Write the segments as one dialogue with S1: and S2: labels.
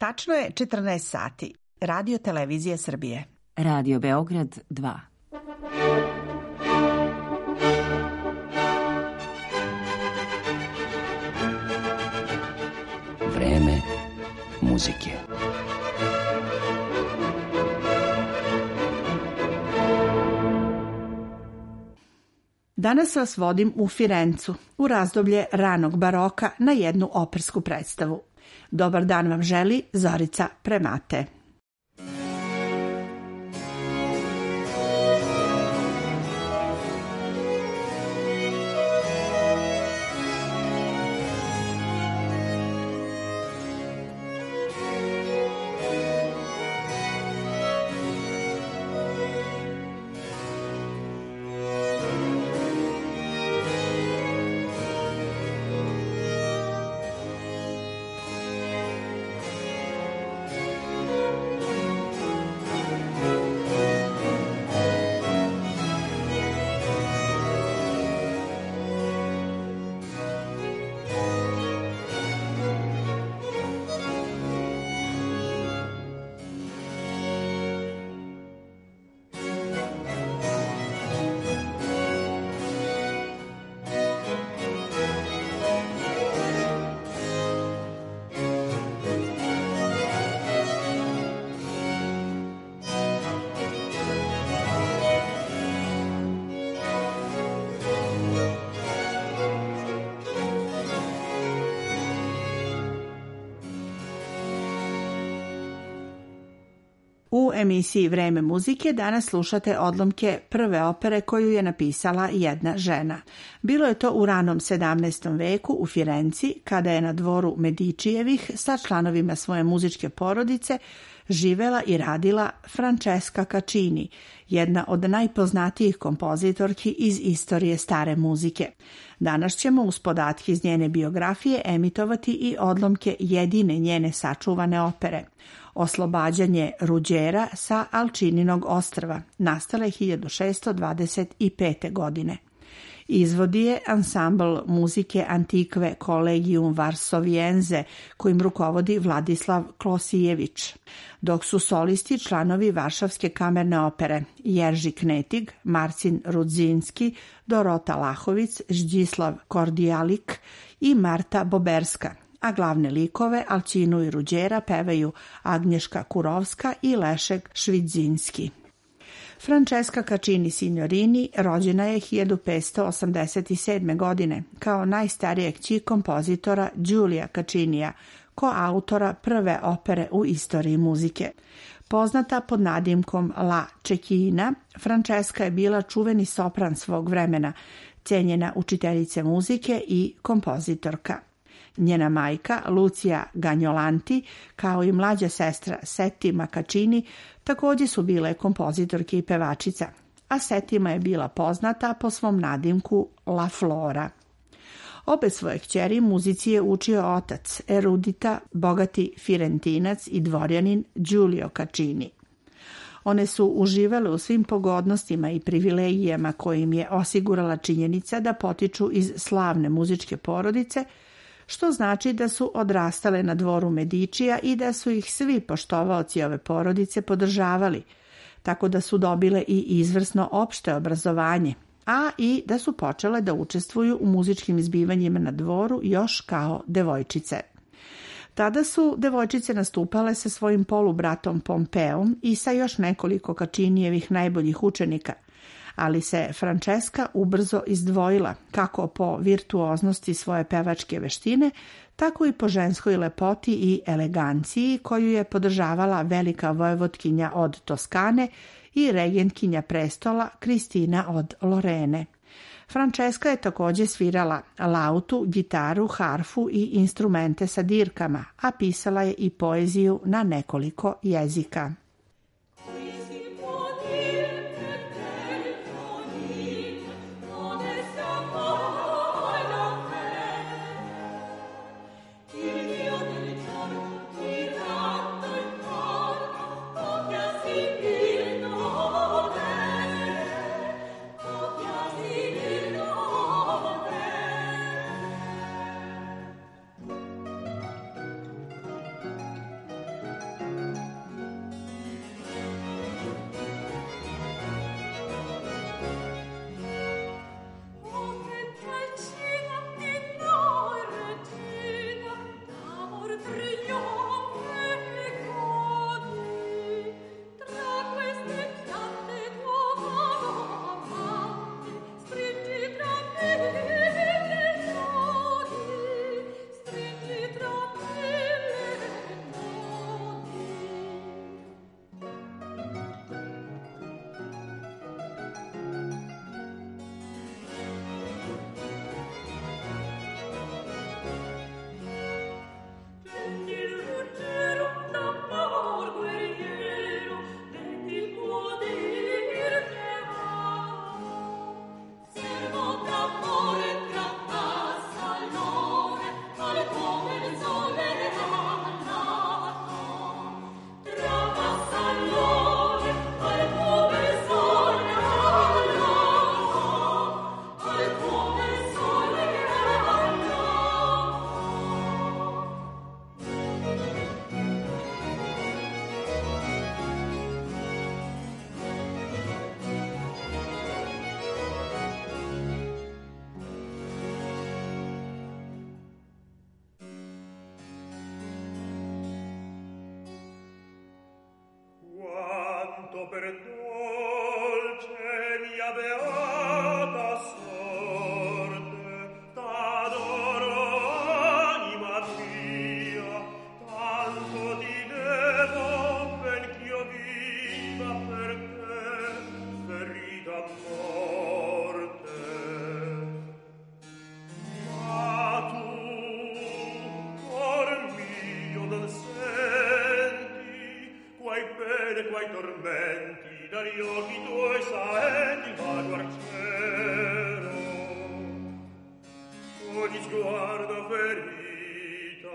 S1: Tačno je 14 sati. Radio Televizije Srbije.
S2: Radio Beograd 2.
S3: Vreme muzike.
S1: Danas vas vodim u Firencu, u razdoblje ranog baroka na jednu opersku predstavu. Dobar dan vam želi Zorica Premate. U emisiji Vreme muzike danas slušate odlomke prve opere koju je napisala jedna žena. Bilo je to u ranom 17. veku u Firenci, kada je na dvoru Medičijevih sa članovima svoje muzičke porodice živela i radila Francesca Caccini, jedna od najpoznatijih kompozitorki iz istorije stare muzike. Danas ćemo uz podatke iz njene biografije emitovati i odlomke jedine njene sačuvane opere. Oslobađanje Ruđera sa Alčininog ostrva, nastale 1625. godine. Izvodi je ansambl muzike Antikve Collegium Varsoviense, kojim rukovodi Vladislav Klosijević, dok su solisti članovi Varšavske kamerne opere Jerži Knetig, Marcin Rudzinski, Dorota Lahovic, Žđislav Kordijalik i Marta Boberska, a glavne likove Alčinu i Ruđera pevaju Agnješka Kurovska i Lešek Švidzinski. Francesca Caccini Signorini rođena je 1587. godine kao najstarija kći kompozitora Giulia Caccinija, koautora prve opere u istoriji muzike. Poznata pod nadimkom La Cecchina, Francesca je bila čuveni sopran svog vremena, cenjena učiteljica muzike i kompozitorka. Njena majka, Lucia Gagnolanti, kao i mlađa sestra Settima Caccini, također su bile kompozitorke i pevačica, a Settima je bila poznata po svom nadimku La Flora. Obe svoje kćeri muzici je učio otac, erudita, bogati Firentinac i dvorjanin Giulio Caccini. One su uživale u svim pogodnostima i privilegijama kojim je osigurala činjenica da potiču iz slavne muzičke porodice, što znači da su odrastale na dvoru Medičija i da su ih svi poštovaoci ove porodice podržavali, tako da su dobile i izvrsno opšte obrazovanje, a i da su počele da učestvuju u muzičkim izbivanjima na dvoru još kao devojčice. Tada su devojčice nastupale sa svojim polubratom Pompeom i sa još nekoliko Caccinijevih najboljih učenika, ali se Francesca ubrzo izdvojila kako po virtuoznosti svoje pevačke veštine, tako i po ženskoj lepoti i eleganciji koju je podržavala velika vojvodkinja od Toskane i regentkinja prestola Kristina od Lorene. Francesca je također svirala lautu, gitaru, harfu i instrumente sa dirkama, a pisala je i poeziju na nekoliko jezika.
S4: canto per dolce mia beata sorte, t'adoro anima mia, tanto ti devo ben ch'io viva per te, ferita a morte. Ma tu, cor mio, non senti quai pene, quai tormenti dagli occhi tuoi saetti vago al cielo. Ogni sguardo ferita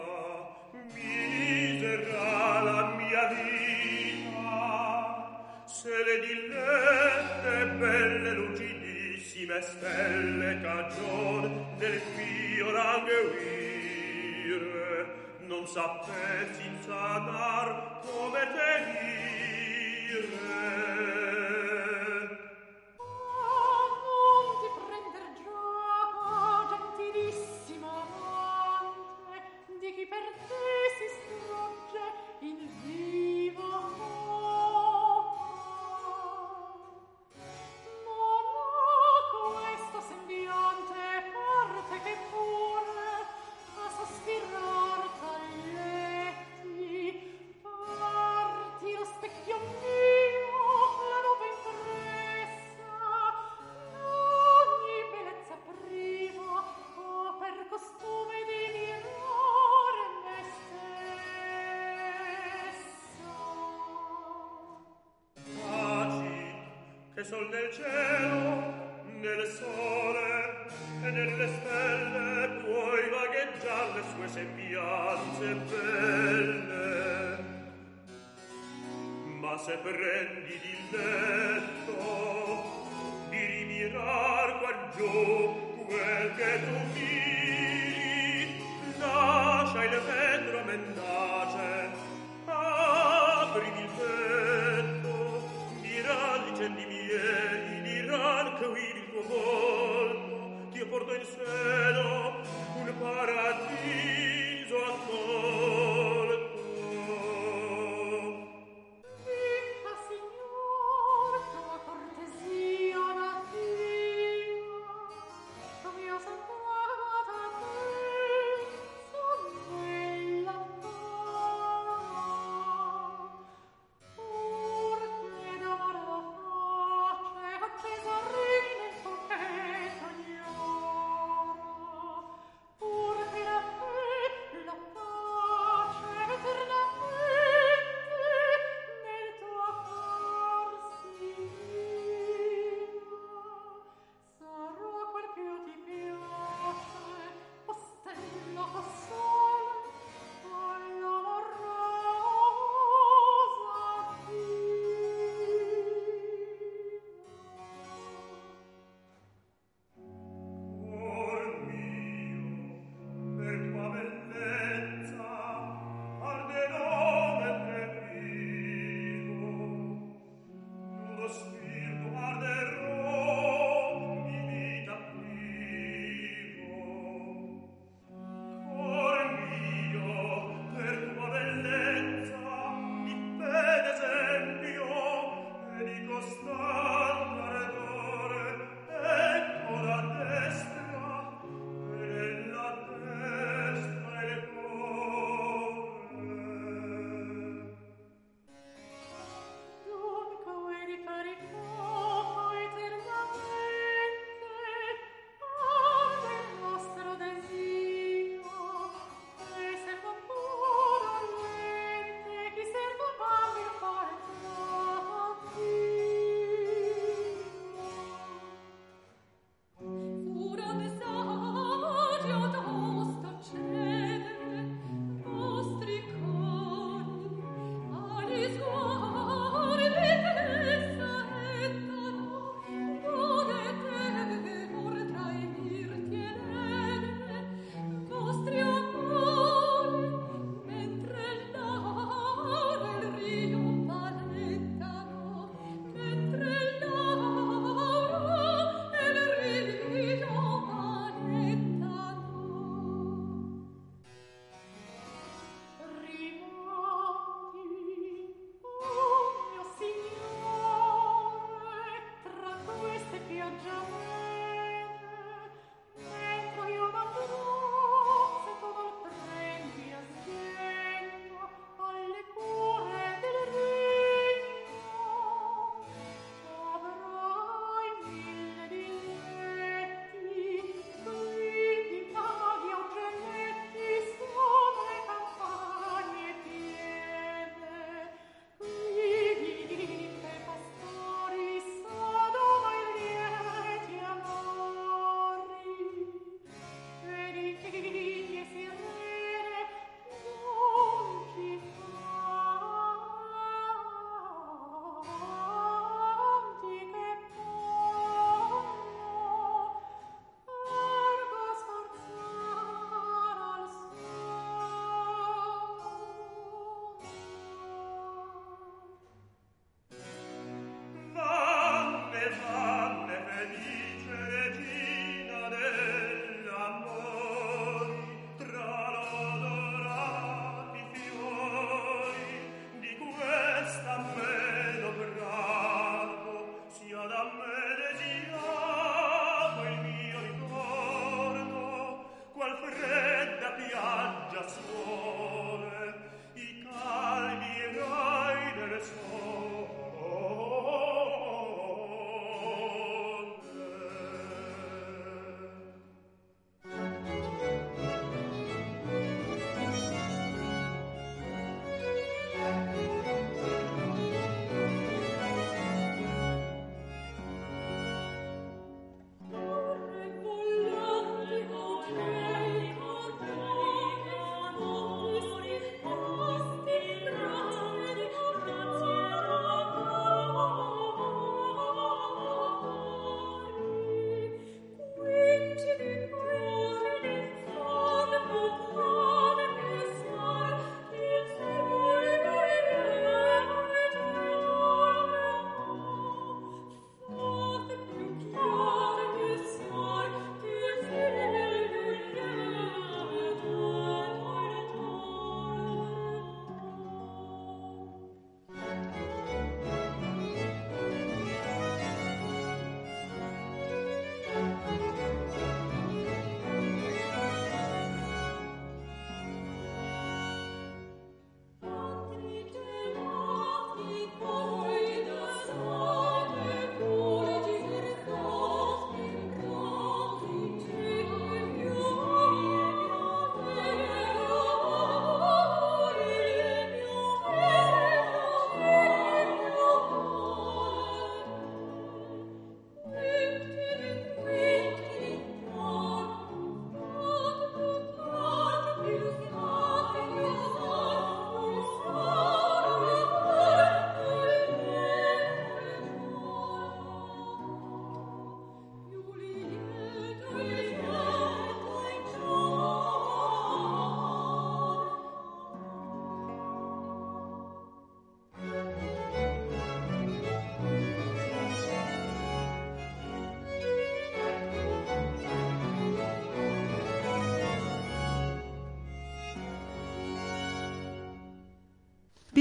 S4: misera la mia vita, se le dillette belle lucidissime stelle cagion del mio languire, non sappessi insanar come te dire.
S5: Non ti prender gioco, gentilissimo amante, di chi per te si strugge in vivo fuoco. Non ho questo sembiante parte che pure a sospirar t'ai letti, parti lo specchio mio, la nube impressa, d'ogni bellezza privo, o per costume di mirare me stessa.
S4: Taci, che sol nel cielo, nel sole e nelle stelle puoi vagheggiar le sue sembianze belle. Ma se prendi di letto di rimirar qua giù quel che tu miri, lascia il vetro mendace, apri il petto, diran i cendi miei, diran che vidi il tuo volto, ti porto in seno un paradiso accolto.
S5: Dica, signor, tua cortesia nativa, tu mia salvata pensa nella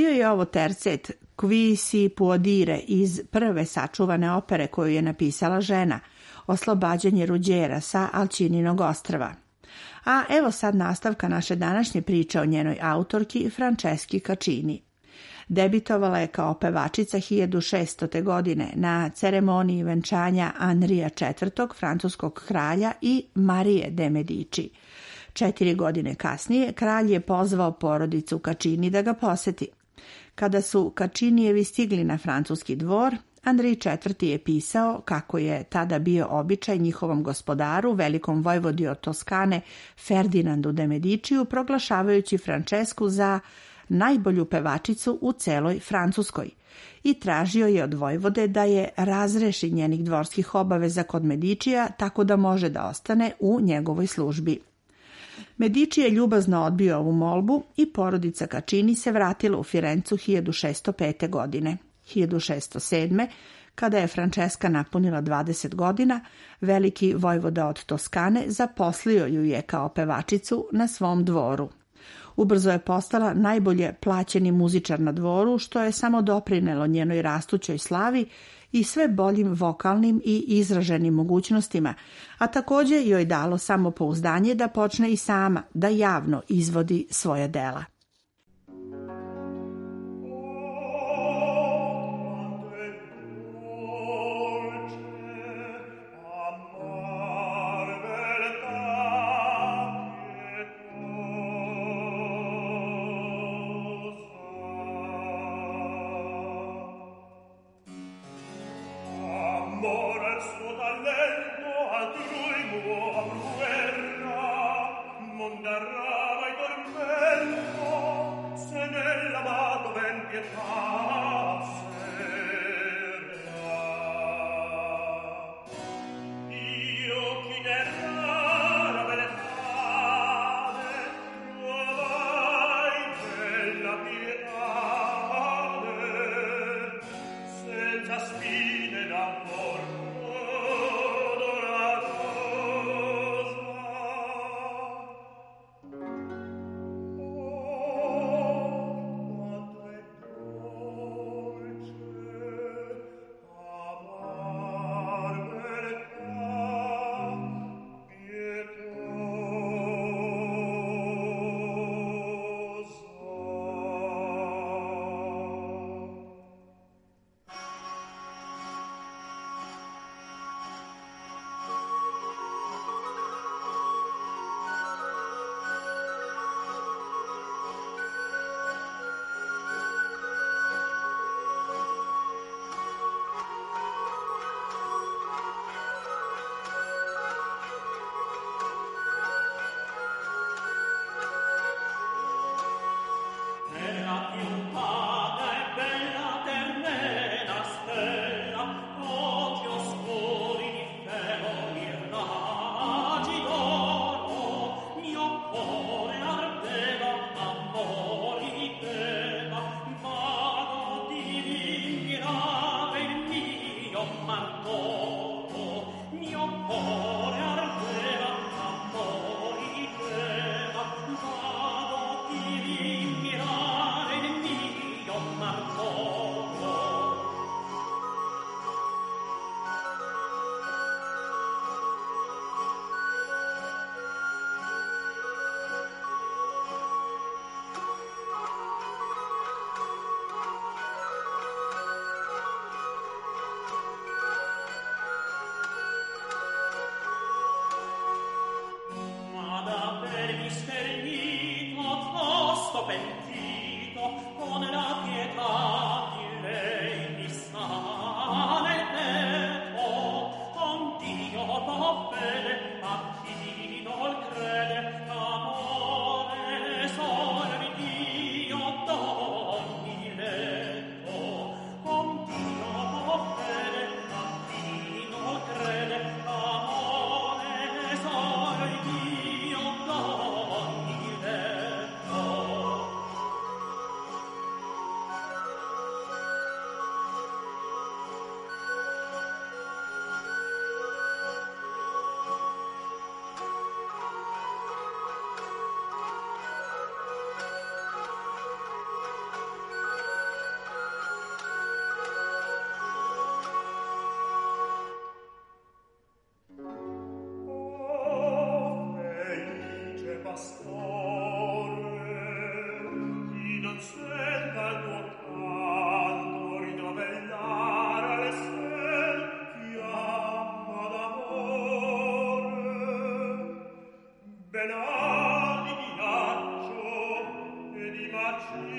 S1: Bio je ovo tercet Qui si può dire iz prve sačuvane opere koju je napisala žena, Oslobađanje Ruđera sa Alčininog ostrva. A evo sad nastavka naše današnje priče o njenoj autorki Franceski Caccini. Debitovala je kao pevačica 1600. godine na ceremoniji venčanja Henrija IV. Francuskog kralja i Marije de Medici. 4 godine kasnije kralj je pozvao porodicu Caccini da ga poseti. Kada su Caccinijevi stigli na francuski dvor, Henri IV. Je pisao kako je tada bio običaj njihovom gospodaru, velikom vojvodi od Toskane, Ferdinandu de Mediciju, proglašavajući Francesku za najbolju pevačicu u celoj Francuskoj i tražio je od vojvode da je razreši njenih dvorskih obaveza kod Medicija tako da može da ostane u njegovoj službi. Medici je ljubazno odbio ovu molbu i porodica Caccini se vratila u Firencu 1605. godine. 1607. kada je Franceska napunila 20 godina, veliki vojvoda od Toskane zaposlio ju je kao pevačicu na svom dvoru. Ubrzo je postala najbolje plaćeni muzičar na dvoru, što je samo doprinelo njenoj rastućoj slavi i sve boljim vokalnim i izraženim mogućnostima, a također joj dalo samopouzdanje da počne i sama da javno izvodi svoja dela.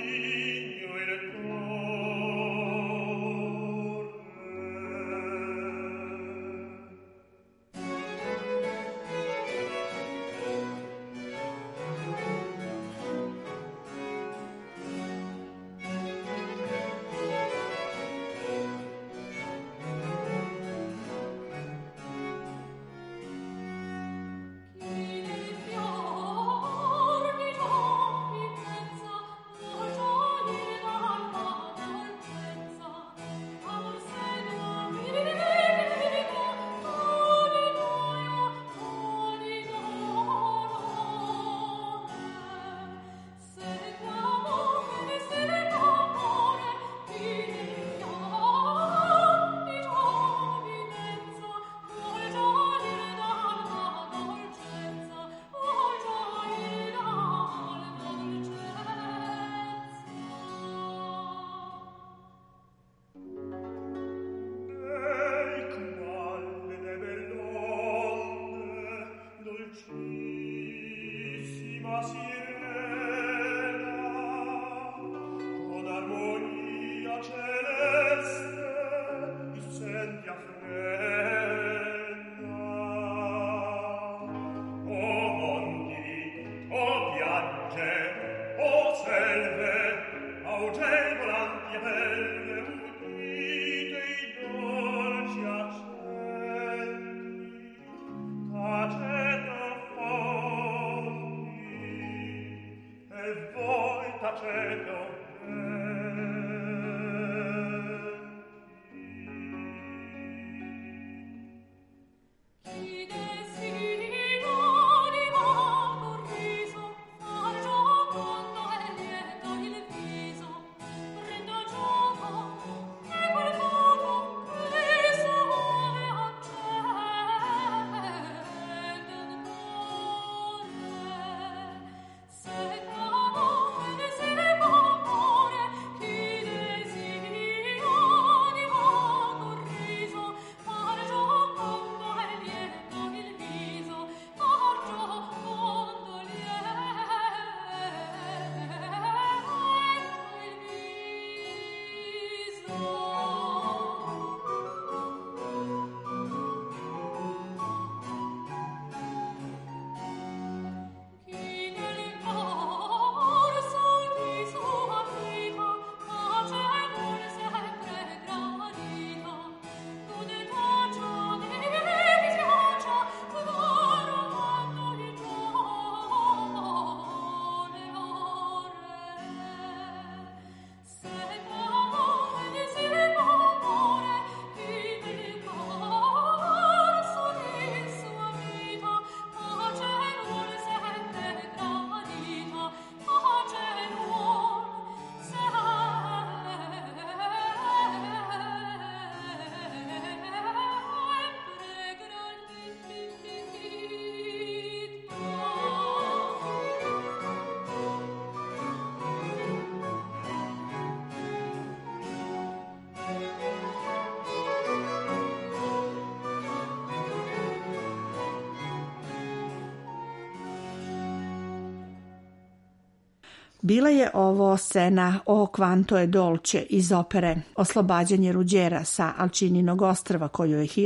S1: Bila je ovo scena O quanto è dolce iz opere Oslobađanje Ruđera sa Alčininog ostrva, koju je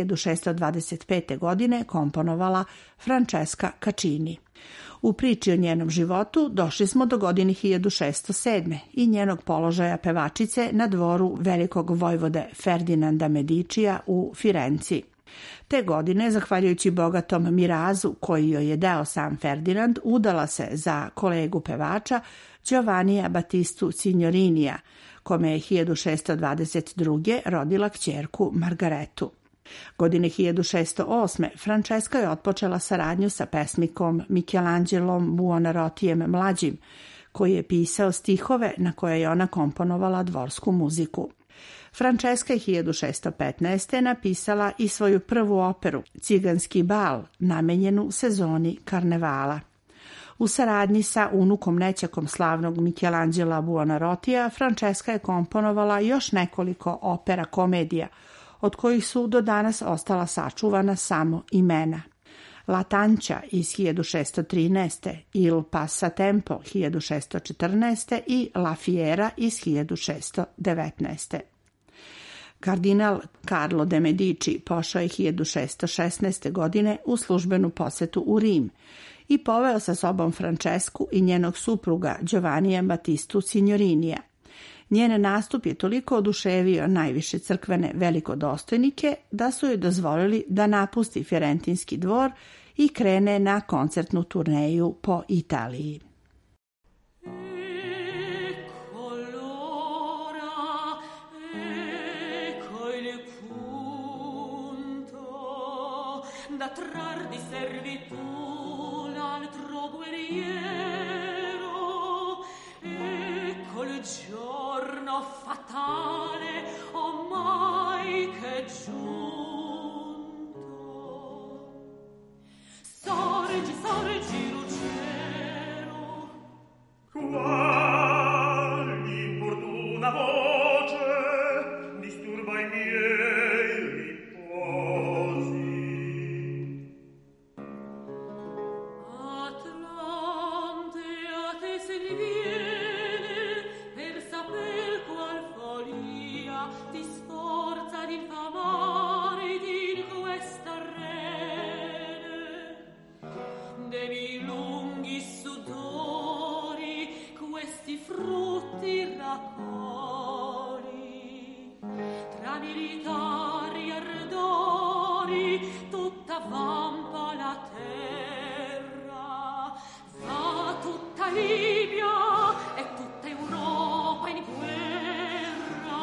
S1: 1625. godine komponovala Francesca Caccini. U priči o njenom životu došli smo do godine 1607. i njenog položaja pevačice na dvoru velikog vojvode Ferdinanda Medicija u Firenci. Te godine, zahvaljujući bogatom mirazu koji joj je dao sam Ferdinand, udala se za kolegu pevača Giovannija Battistu Signorinija, kome je 1622. rodila kćerku Margaretu. Godine 1608. Francesca je otpočela saradnju sa pesnikom Michelangelom Buonarrotijem mlađim, koji je pisao stihove na koje je ona komponovala dvorsku muziku. Francesca je 1615. napisala i svoju prvu operu, Ciganski bal, namenjenu sezoni karnevala. U saradnji sa unukom nećakom slavnog Michelangela Buonarrotija, Francesca je komponovala još nekoliko opera komedija, od kojih su do danas ostala sačuvana samo imena. La Tancia iz 1613, Il Passatempo 1614 i La Fiera iz 1619. Kardinal Carlo de Medici pošao je 1616. godine u službenu posetu u Rim i poveo sa sobom Francesku i njenog supruga Giovannija Battistu Signorinija. Njen nastup je toliko oduševio najviše crkvene velikodostojnike da su joj dozvolili da napusti Fiorentinski dvor i krene na koncertnu turneju po Italiji.
S5: Da trar di servitù l'altro guerriero, ecco il giorno fatale ormai che è giunto. Sorgi, sorgi, Ruggero.
S4: Quali importuna voce disturba i miei riposi.
S5: Ti sforza di infamare in questa rene, devi lunghi sudori questi frutti raccogli, tra militari ardori tutta vampa la terra, va tutta Libia e tutta Europa in guerra.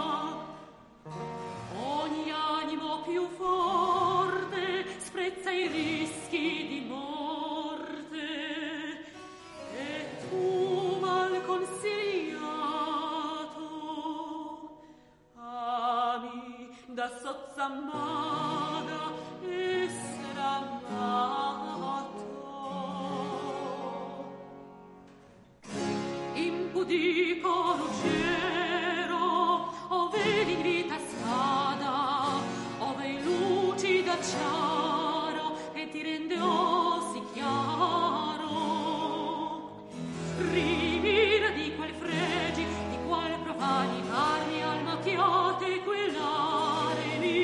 S5: Ogni animo più forte sprezza i rischi di morte, e tu mal consigliato ami da sozzammata essere amato. Impudico Ruggero, ove in vita spada, ove in lucida chiaro e ti rende sì chiaro. Rimira di quel fregi, di qual profani armi al macchiate quell'armi.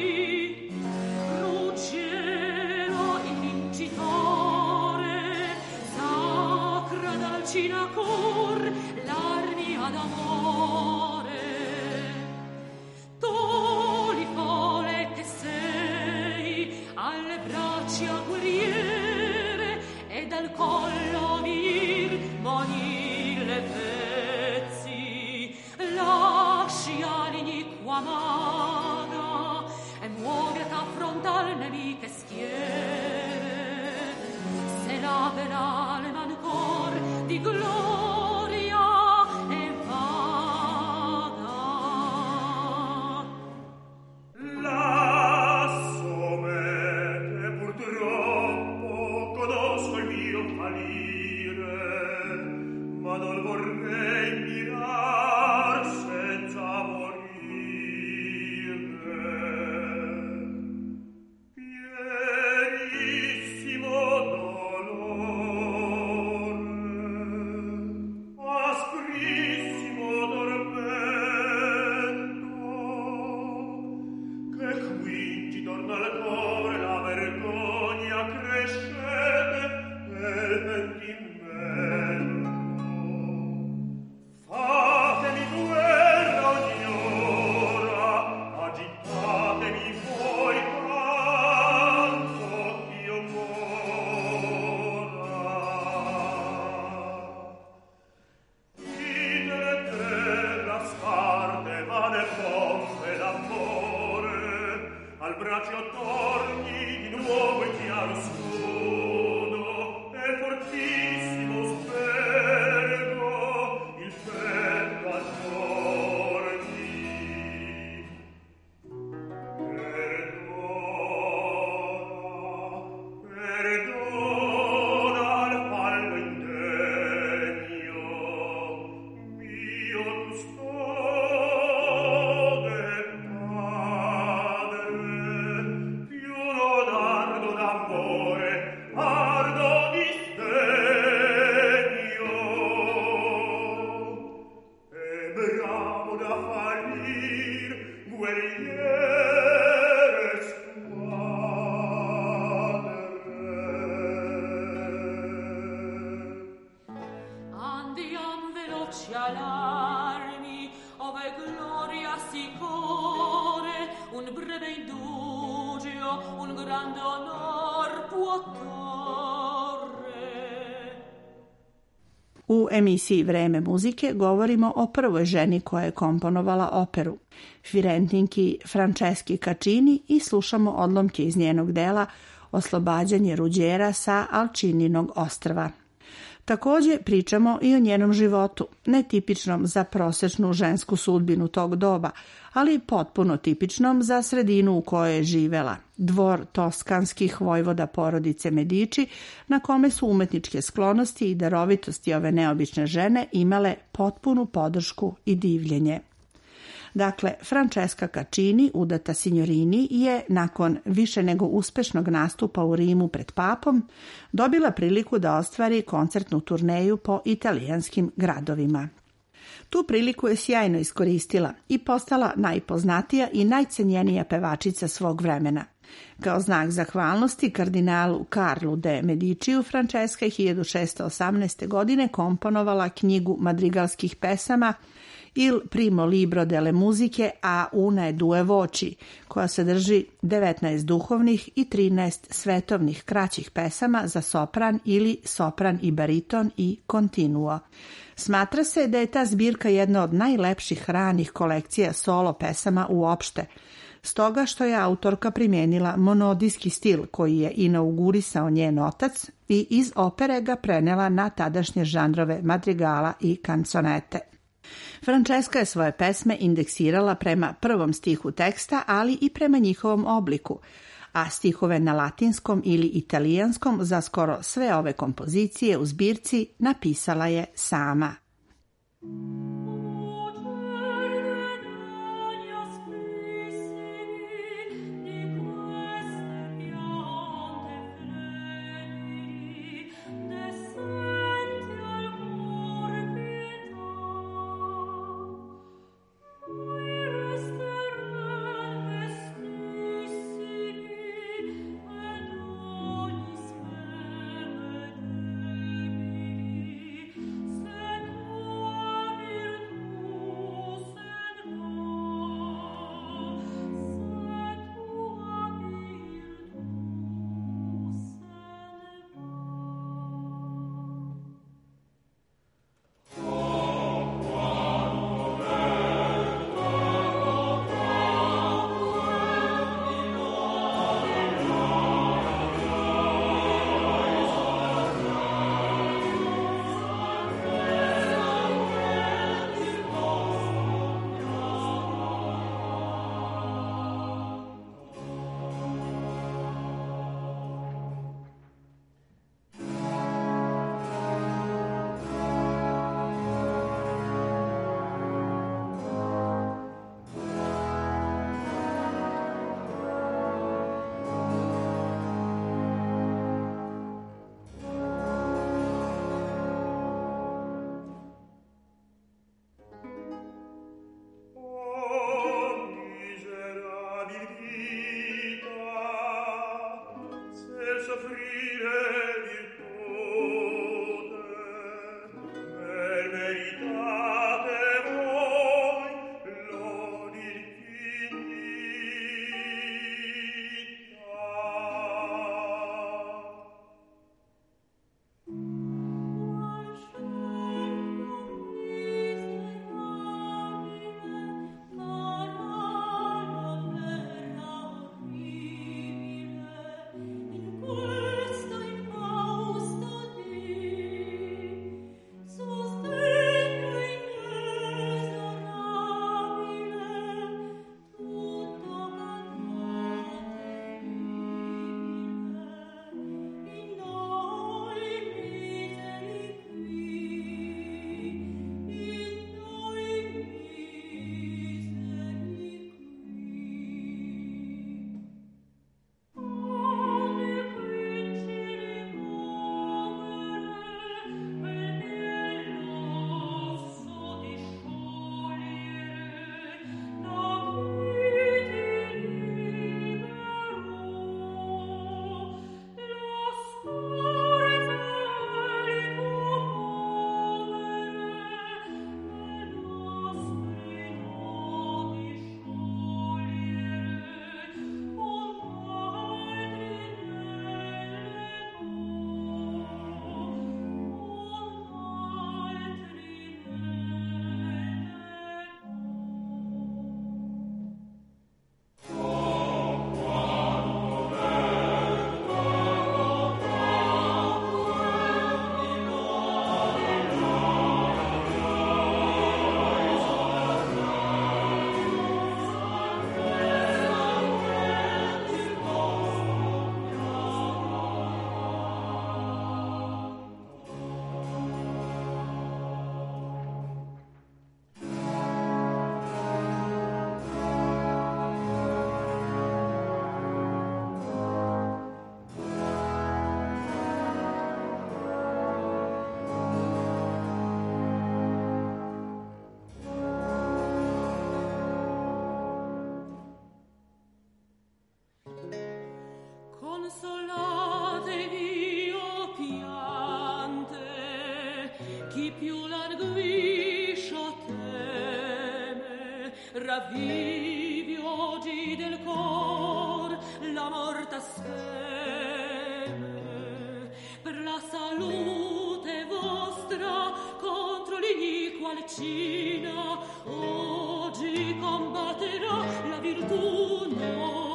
S5: Ruggero, il vincitore, sacra dal Cinacor l'armi ad amore. Tu li fole che sei, alle braccia guerriere e dal collo vir monir le pezzi. Lasci all'iniqua maga e muoviti affrontar nemiche schiere. Se la penale mancor di gloria e vaga.
S4: Lasso me che purtroppo conosco il mio falire, ma non vorrei mirar senza morire. Pierissimo dolore, asprissimo tormento, che quindi torna al cuore la vergogna crescete e il pentimento. Fatemi guerra ogni ora, agitatemi voi quanto io vorrà. In terra scarne vane pompe d'amore, al braccio torni di nuovo il chiaro scudo e fortissimo spergo il petto aggiorni. Perdona al fallo indegno, mio custode padre, più lodardo d'amore bravo da fallir, guerriere squadre.
S5: Andiam veloci all'armi, ove gloria si core, un breve indugio, un grande onor può torre.
S1: U emisiji Vreme muzike govorimo o prvoj ženi koja je komponovala operu, Firentinki Franceski Caccini, i slušamo odlomke iz njenog dela Oslobađanje Ruđera sa Alčininog ostrva. Također pričamo i o njenom životu, netipičnom za prosječnu žensku sudbinu tog doba, ali potpuno tipičnom za sredinu u kojoj je živela, dvor toskanskih vojvoda porodice Medici, na kome su umetničke sklonosti i darovitosti ove neobične žene imale potpunu podršku i divljenje. Dakle, Francesca Caccini, udata signorini, je nakon više nego uspešnog nastupa u Rimu pred papom dobila priliku da ostvari koncertnu turneju po italijanskim gradovima. Tu priliku je sjajno iskoristila i postala najpoznatija i najcenjenija pevačica svog vremena. Kao znak zahvalnosti kardinalu Karlu de Mediciju, Francesca je 1618. godine komponovala knjigu madrigalskih pesama Il primo libro delle musiche a una e due voci, koja sadrži 19 duhovnih i 13 svetovnih kraćih pesama za sopran ili sopran i bariton i continuo. Smatra se da je ta zbirka jedna od najlepših ranih kolekcija solo pesama uopšte, stoga što je autorka primijenila monodijski stil koji je inaugurisao njen otac i iz opere ga prenela na tadašnje žanrove madrigala i kanconete. Francesca je svoje pesme indeksirala prema prvom stihu teksta, ali i prema njihovom obliku, a stihove na latinskom ili italijanskom za skoro sve ove kompozicije u zbirci napisala je sama.
S5: Se tu più languisce teme, ravvivi oggi del cor la morta seme, per la salute vostra contro l'iniqua lecina oggi combatterà la virtù nostra.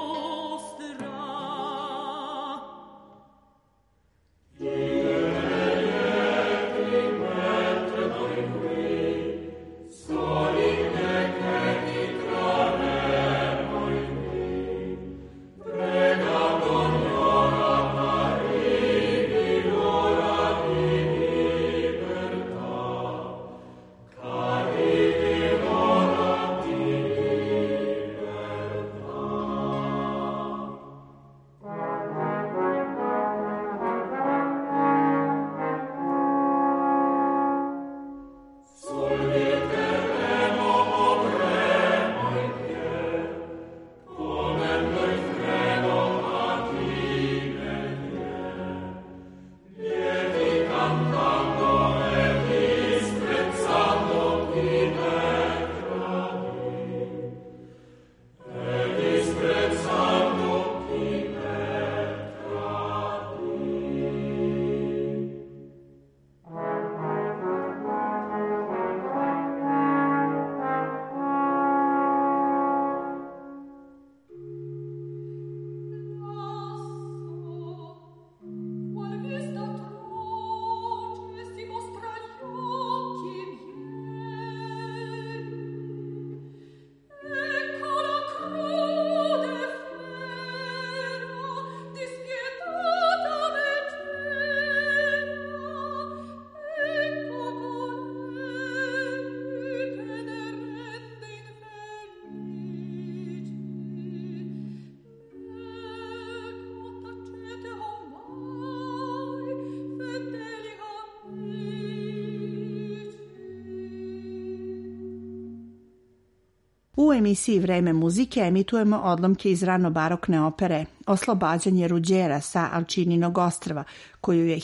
S1: U emisiji Vreme muzike emitujemo odlomke iz rano-barokne opere Oslobađanje Ruđera sa Alčininog ostrva, koju je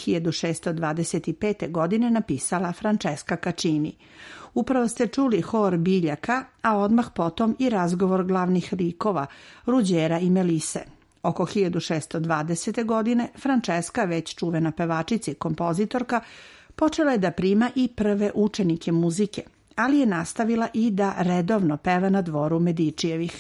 S1: 1625. godine napisala Francesca Caccini. Upravo ste čuli hor biljaka, a odmah potom i razgovor glavnih likova Ruđera i Melise. Oko 1620. godine Francesca, već čuvena pevačica i kompozitorka, počela je da prima i prve učenike muzike, ali je nastavila i da redovno peva na dvoru Medičijevih.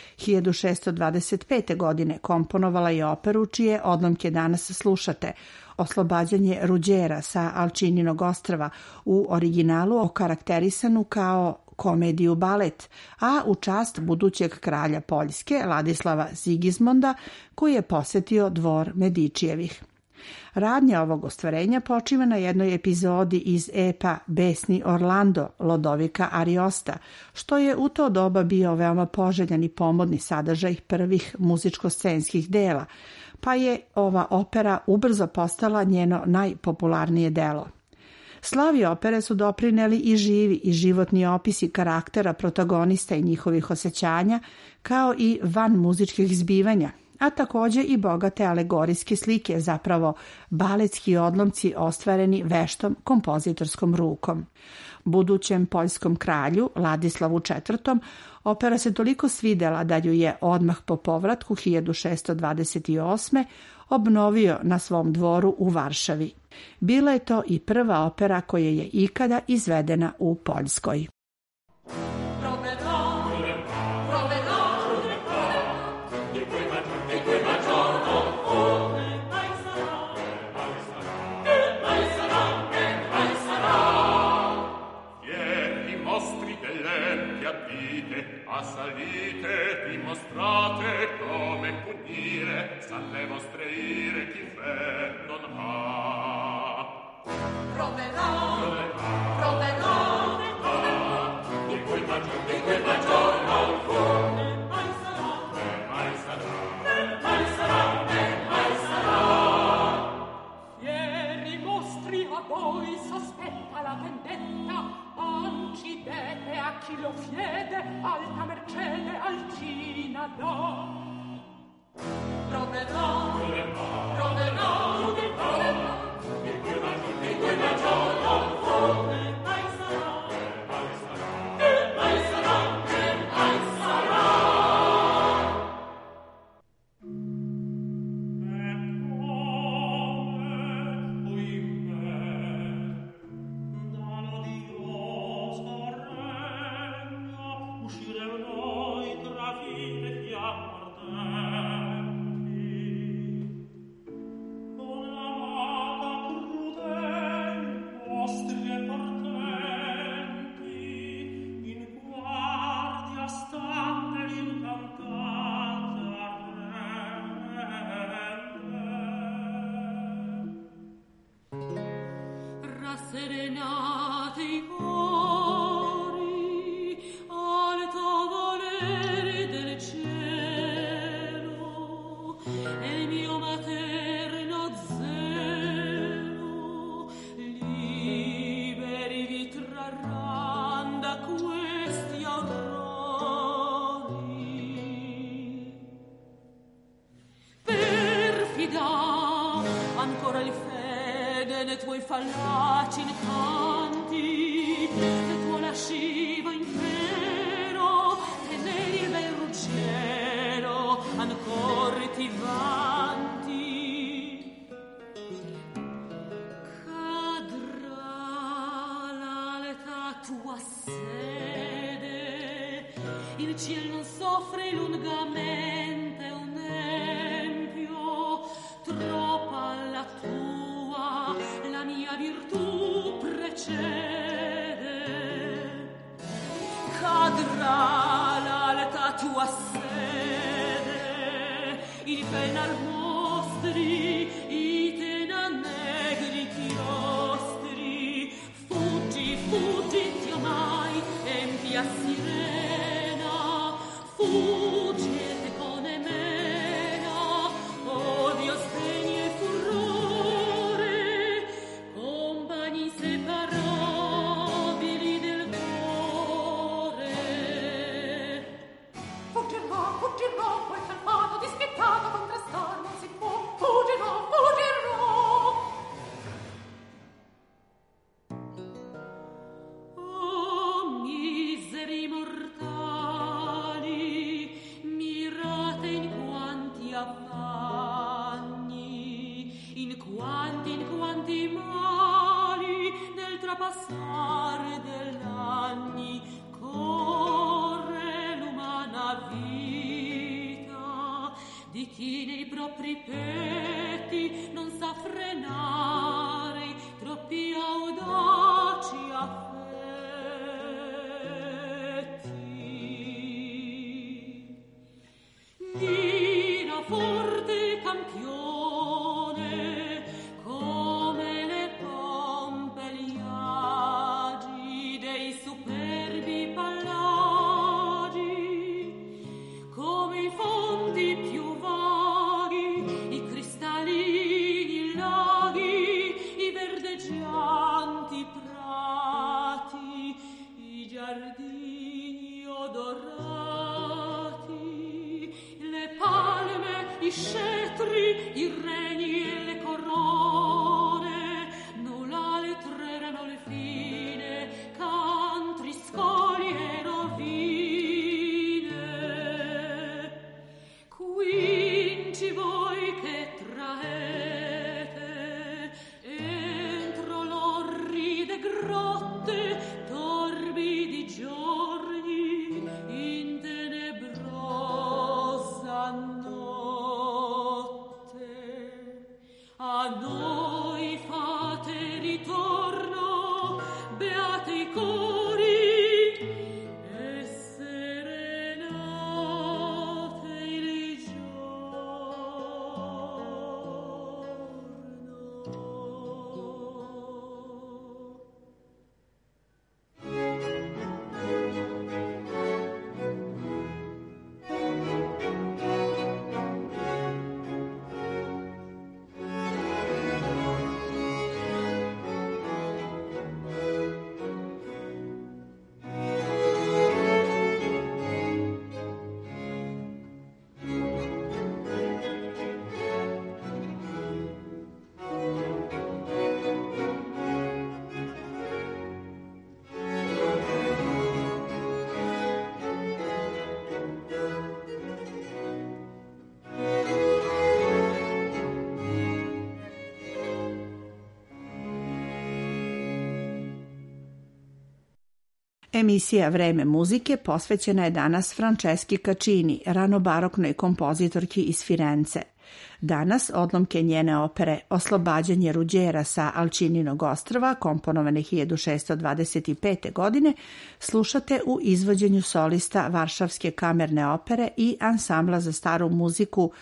S1: 1625. godine komponovala je operu čije odlomke danas slušate, Oslobađanje Ruđera sa Alčininog ostrva, u originalu okarakterisanu kao komediju balet, a u čast budućeg kralja Poljske Ladislava Sigismonda, koji je posetio dvor Medičijevih. Radnja ovog ostvarenja počiva na jednoj epizodi iz epa Besni Orlando Lodovika Ariosta, što je u to doba bio veoma poželjan i pomodni sadržaj prvih muzičko-scenskih dela, pa je ova opera ubrzo postala njeno najpopularnije delo. Slavi opere su doprineli i živi i životni opisi karaktera protagonista i njihovih osjećanja, kao i van muzičkih zbivanja, a također i bogate alegorijske slike, zapravo baletski odlomci ostvareni veštom kompozitorskom rukom. Budućem poljskom kralju, Ladislavu IV, opera se toliko svidela da ju je odmah po povratku 1628. obnovio na svom dvoru u Varšavi. Bila je to i prva opera koja je ikada izvedena u Poljskoj.
S4: Salite, dimostrate come punire, salle vostre ire chi fe non ha.
S5: Proverò,
S4: di cui maggior non fu, mai sarà.
S5: Fieri mostri a voi sospetta la vendetta, ancidete a chi lo chiede, alta mercede Alcina dà. Proverò, di cui maggior non fu, serenate i cori alto volere del cielo e il mio materno zelo liberi vi trarran da questi orrori. Perfida ancora il fede ne tuoi fallaci incanti, e tuo lascivo impero teneri il bel ruggero ancor ti vanti. Cadrà l'alta tua sede, il ciel non soffre lungamente un empio, troppa la tua, la mia virtù precede. Cadrà l'alta tua sede, il penar mostri, i tena negri chiostri. Fuggi, fuggiti ormai, empia sirena, fuggite con emena, odio spegni e furore, compagni inseparabili del cuore. Fuggirò, fuggirò, quel calmato dispiettato contrastar non si può, fuggirò, fuggirò. Oh, miseri mortali, mirate in quanti affanni, in quanti mali nel trapassare dell'anni corre l'umana vita di chi nei propri petti non sa frenare i troppi audaci affetti. Mira forte campione come le pompe e gli agi dei superbi pallagi, come i fondi più vaghi, i cristallini, i laghi, i verdeggianti prati, i giardini odorati, le palme, i scettri, i regni e le corone, nulla le tre erano le fine, cantri, scoli e rovine. Quinci voi che traete entro l'orride grotte, torbidi giorni in tenebrosa notte. A noi fate ritorno, beate i cori e serenate il giorno.
S1: Emisija Vreme muzike posvećena je danas Franceski Caccini, ranobaroknoj kompozitorki iz Firence. Danas odlomke njene opere Oslobađanje Ruđera sa Alčininog ostrva, komponovane 1625. godine, slušate u izvođenju solista Varšavske kamerne opere i ansambla za staru muziku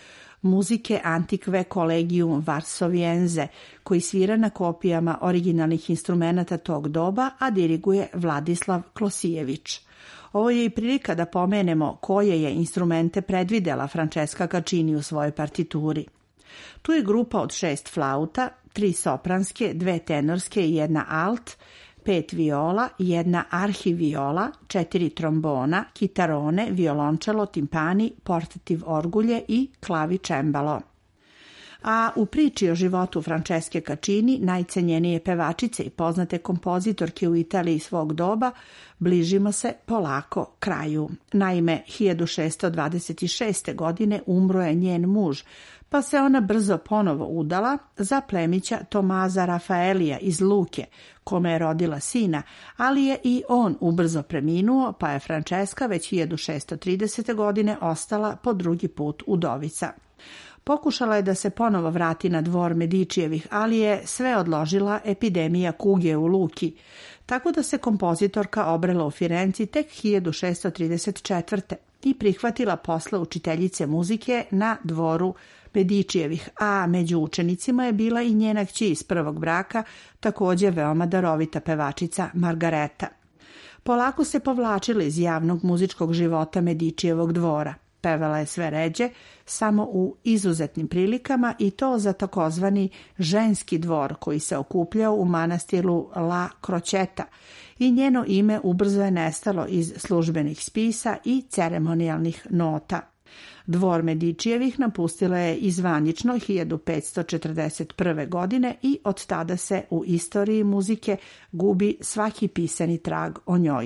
S1: muzike Antikve Collegium Varsoviense, koji svira na kopijama originalnih instrumenata tog doba, a diriguje Vladislav Klosijević. Ovo je i prilika da pomenemo koje je instrumente predvidela Francesca Caccini u svojoj partituri. Tu je grupa od 6 flauta, 3 sopranske, 2 tenorske i 1 alt, 5 viola, 1 arhiviola, 4 trombona, kitarone, violončelo, timpani, portativ orgulje i klavičembalo. A u priči o životu Francesche Caccini, najcenjenije pevačice i poznate kompozitorke u Italiji svog doba, bližimo se polako kraju. Naime, 1626. godine umro je njen muž, pa se ona brzo ponovo udala za plemića Tomaza Rafaelija iz Luke, kome je rodila sina, ali je i on ubrzo preminuo, pa je Francesca već 1630. godine ostala po drugi put udovica. Pokušala je da se ponovo vrati na dvor Medičijevih, ali je sve odložila epidemija kuge u Luki, tako da se kompozitorka obrela u Firenci tek 1634. i prihvatila posla učiteljice muzike na dvoru Medičijevih, a među učenicima je bila i njena kći iz prvog braka, također veoma darovita pevačica Margareta. Polako se povlačila iz javnog muzičkog života Medičijevog dvora. Pevala je sve ređe, samo u izuzetnim prilikama, i to za takozvani ženski dvor koji se okupljao u manastiru La Crocetta, i njeno ime ubrzo je nestalo iz službenih spisa i ceremonijalnih nota. Dvor Medičijevih napustila je izvanično 1541. godine i od tada se u istoriji muzike gubi svaki pisani trag o njoj.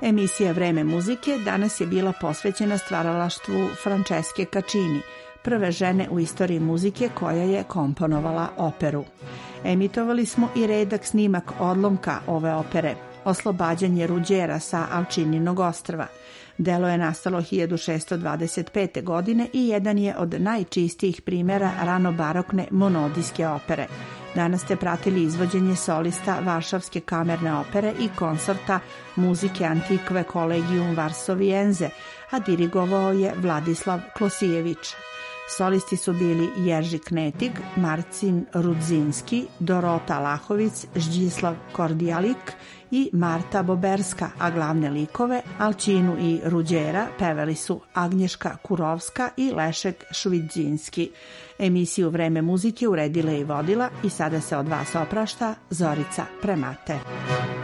S1: Emisija Vreme muzike danas je bila posvećena stvaralaštvu Franceske Caccini, prve žene u istoriji muzike koja je komponovala operu. Emitovali smo i redak snimak odlomka ove opere, Oslobađanje Ruđera sa Alčininog ostrva. Delo je nastalo 1625. godine i jedan je od najčistijih primjera ranobarokne monodijske opere. Danas ste pratili izvođenje solista Varšavske kamerne opere i konsorta muzike Antikve Collegium Varsoviense, a dirigovao je Vladislav Klosijević. Solisti su bili Jerži Knetig, Marcin Rudzinski, Dorota Lahovic, Žđislav Kordijalik i Marta Boberska, a glavne likove, Alčinu i Ruđera, pevali su Agnješka Kurovska i Lešek Švidzinski. Emisiju Vreme muzike uredila i vodila i sada se od vas oprašta Zorica Premate.